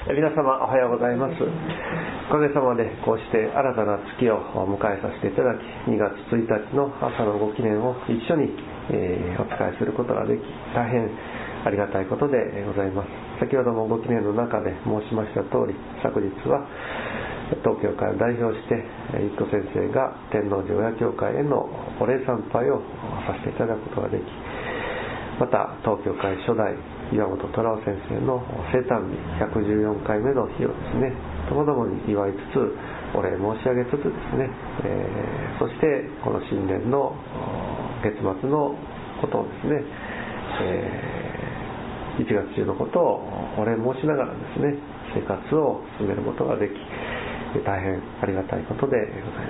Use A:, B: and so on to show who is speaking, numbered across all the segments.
A: 皆様おはようございます。おかげさまでこうして新たな月を迎えさせていただき、2月1日の朝のご記念を一緒にお伝えすることができ、大変ありがたいことでございます。先ほどもご記念の中で申しました通り、昨日は東教会を代表してゆっこ先生が天王寺親教会へのお礼参拝をさせていただくことができ、また東教会初代岩本虎夫先生の生誕日114回目の日をですね、ともどもに祝いつつお礼申し上げつつですね、そしてこの新年の月末のことをですね、1月中のことをお礼申しながらですね、生活を進めることができ、大変ありがたいことでござい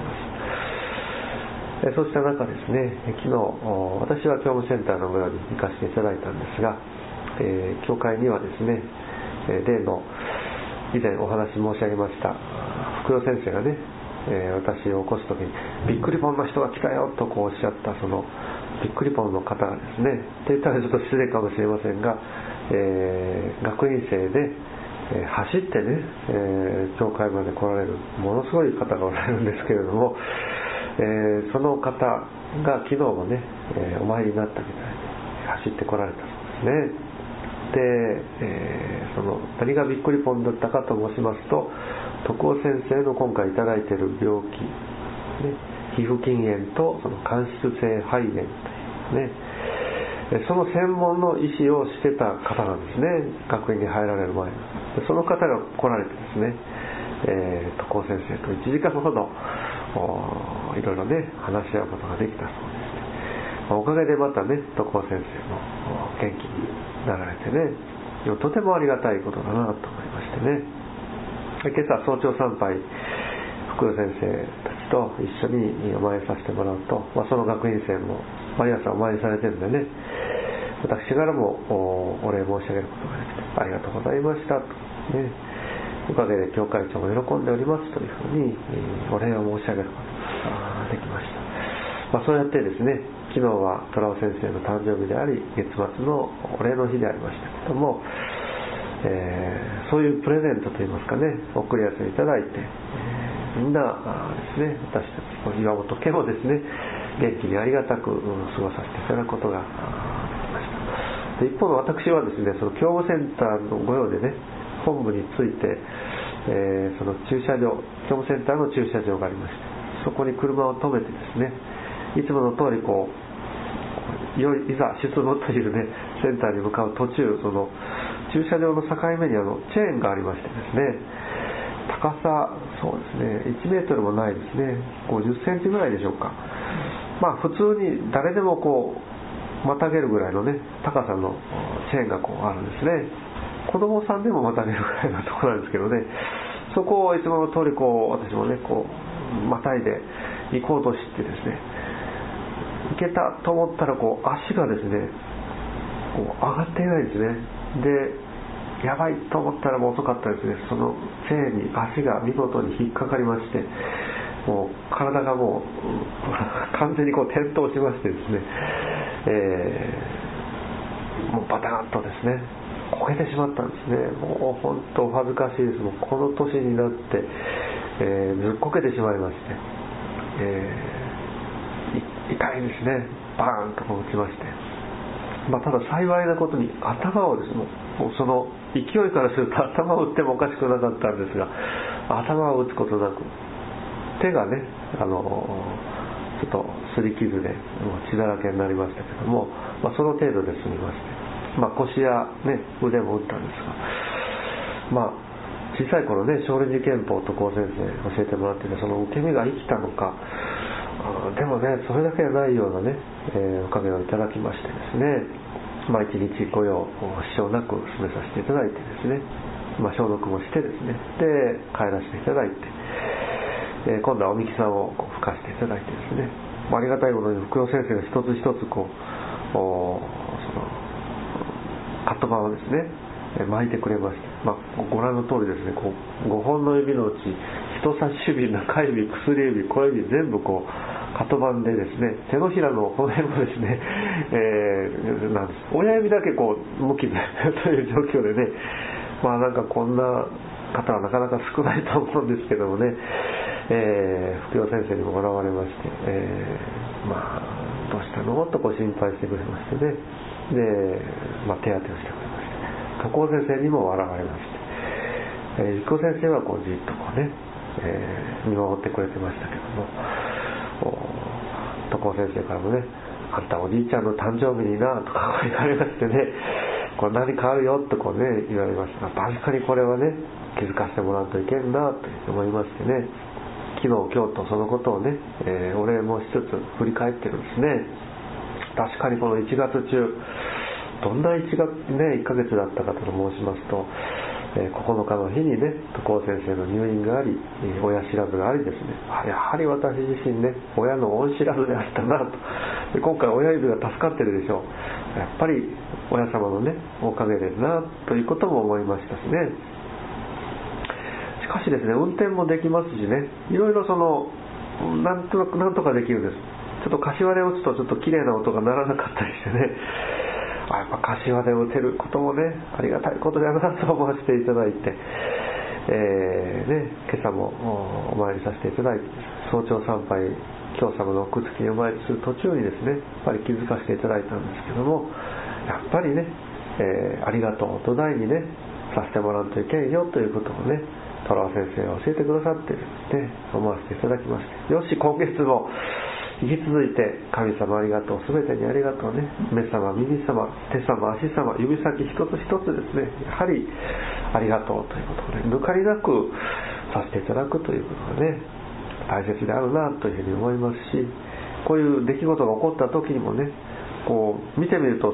A: ます。そうした中ですね、昨日私は教務センターの御用に行かせていただいたんですが、教会にはですね、例の以前お話申し上げました福代先生がね、私を起こすときにびっくりポンの人が来たよとこうおっしゃった、そのびっくりポンの方がですね、って言ったらちょっと失礼かもしれませんが、学院生で走ってね、教会まで来られるものすごい方がおられるんですけれども、その方が昨日もね、お参りになったみたいに走って来られたそうですね。で、その何がびっくりポンだったかと申しますと、徳尾先生の今回いただいている病気、ね、皮膚筋炎とその間質性肺炎というね、その専門の医師をしてた方なんですね、学院に入られる前に。その方が来られてですね、徳尾先生と1時間ほどいろいろね話し合うことができたそうですね。おかげでまたね、徳尾先生も元気になられてね、とてもありがたいことだなと思いましてね。今朝早朝参拝、福代先生たちと一緒にお参りさせてもらうと、その学院生も毎朝お参りされてるんでね、私からもお礼申し上げることができてありがとうございましたと、ね、おかげで教会長も喜んでおりますというふうにお礼を申し上げることができました。そうやってですね、昨日は虎尾先生の誕生日であり月末のお礼の日でありましたけども、そういうプレゼントといいますかね、送り合わせいただいて、みんなですね、私たち岩本家もですね、元気にありがたく過ごさせていただくことができました。で、一方の私はですね、その教務センターの御用でね、本部について、その駐車場、教務センターの駐車場がありまして、そこに車を止めてですね、いつもの通りこういざ出門というね、センターに向かう途中、その駐車場の境目にチェーンがありましてですね、高さそうですね1メートルもないですね、50センチぐらいでしょうか。普通に誰でもこうまたげるぐらいのね高さのチェーンがこうあるんですね。子供さんでもまたげるぐらいのところなんですけどね、そこをいつもの通りこう私もねこうまたいで行こうとしてですね、行けたと思ったらこう足がですねこう上がっていないですね。で、やばいと思ったらもう遅かったですね。そのチェーンに足が見事に引っかかりまして、もう体がもう完全にこう転倒しましてですね、もうバタンとですねこけてしまったんですね。もう本当恥ずかしいです。もうこの年になって、ずっこけてしまいまして、痛いですね。バーンとこう打ちまして、ただ幸いなことに頭をですね、もうその勢いからすると頭を打ってもおかしくなかったんですが、頭を打つことなく手がねちょっと擦り傷でもう血だらけになりましたけども、その程度で済みまして、腰や、ね、腕も打ったんですが、小さい頃ね少林寺拳法と高先生教えてもらってて、その受け身が生きたのか、でもねそれだけじゃないようなね、おかげをいただきましてですね、一日御用支障なく進めさせていただいてですね、消毒もしてですね、で帰らせていただいて、今度はおみきさんを吹かせていただいてですね、ありがたいことに福代先生が一つ一つこうそのカット板をですね巻いてくれまして、ご覧の通りですね、こう5本の指のうち人差し指、中指、薬指、小指全部こうカット板でですね、手のひらの骨もですね、なんです親指だけこう無傷という状況でね、 なんかこんな方はなかなか少ないと思うんですけどもね、副教先生にも笑われまして、どうしたのと心配してくれましてね、で、手当てをしてくれまして、徳先生にも笑われまして、副教先生はじっとね、見守ってくれてましたけども、徳先生からもね、あんたおじいちゃんの誕生日になとか言われましてね、これ何かあるよと言われました。確かにこれはね、気づかせてもらうといけんなと思いましてね、昨日今日とそのことをね、お礼もしつつ振り返ってるんですね。確かにこの1月中、どんな1ヶ月だったかと申しますと、9日の日にね、徳先生の入院があり、親知らずがありですね、やはり私自身ね、親の恩知らずであったなと。で、今回親指が助かってるでしょう。やっぱり親様のね、おかげでなということも思いましたしね。しかしですね、運転もできますしね、いろいろなんとかできるんです。ちょっと柏で打つとちょっと綺麗な音が鳴らなかったりしてね、やっぱ柏で打てることもね、ありがたいことだなと思わせていただいて、今朝もお参りさせていただいて、早朝参拝、教様の奥付きにお参りする途中にですね、やっぱり気づかせていただいたんですけども、やっぱりね、ありがとうと題にね、させてもらうといけんよということをね、虎尾先生が教えてくださっているので、思わせていただきまして、よし、今月も引き続いて神様ありがとう、すべてにありがとうね、目様、耳様、手様、足様、指先一つ一つですね、やはりありがとうということをね、抜かりなくさせていただくということがね、大切であるなというふうに思いますし、こういう出来事が起こった時にもね、見てみると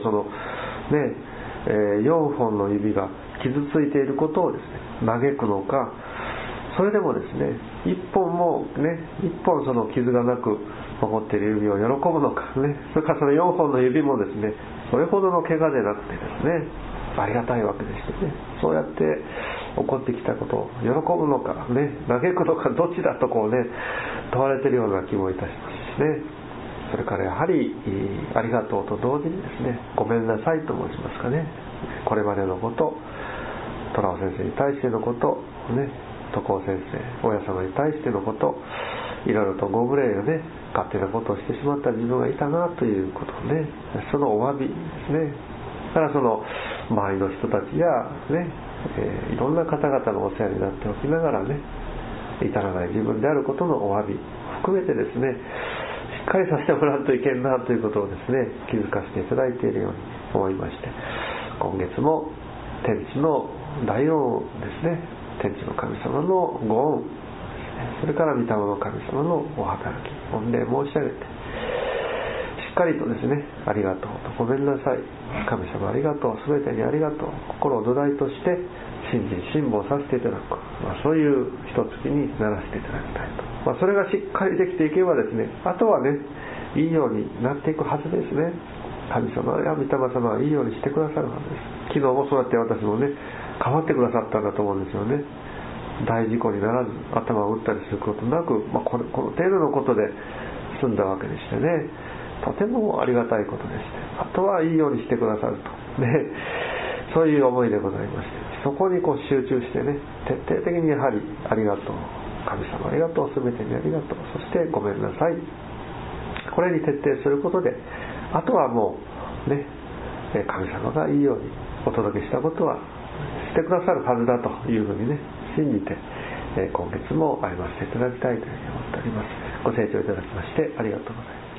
A: 4本の指が傷ついていることをですね、嘆くのか、それでもですね、一本その傷がなく残っている指を喜ぶのかね、それからその4本の指もですね、それほどの怪我でなくてですね、ありがたいわけでしてね、そうやって起こってきたことを喜ぶのかね、嘆くのか、どっちだと問われているような気もいたしますしね。それからやはりありがとうと同時にですね、ごめんなさいと申しますかね、これまでのこと、虎尾先生に対してのことね、徳尾先生、親様に対してのこと、いろいろとご無礼をね、勝手なことをしてしまった自分がいたなということをね、そのお詫びですね。だからその周りの人たちやね、いろんな方々のお世話になっておきながらね、至らない自分であることのお詫び含めてですね、しっかりさせてもらうといけんなということをですね、気づかせていただいているように思いまして、今月も天地の大恩ですね、天地の神様のご恩、それから御霊の神様のお働き、御礼申し上げて、しっかりとですね、ありがとうと、ごめんなさい、神様ありがとう、すべてにありがとう、心を土台として信心辛抱させていただく、そういう一月にならせていただきたいと、それがしっかりできていけばですね、あとはね、いいようになっていくはずですね。神様や御霊様はいいようにしてくださるはずです。昨日もそうやって私もね、変わってくださったんだと思うんですよね。大事故にならず、頭を打ったりすることなく、この程度のことで済んだわけでしてね、とてもありがたいことでして、あとはいいようにしてくださると、ね、そういう思いでございまして、そこに集中してね、徹底的にやはりありがとう、神様ありがとう、すべてにありがとう、そしてごめんなさい、これに徹底することで、あとはもうね、神様がいいようにお届けしたことはしてくださるはずだというふうにね、信じて、今月も歩ませていただきたいというふうに思っております。ご清聴いただきましてありがとうございます。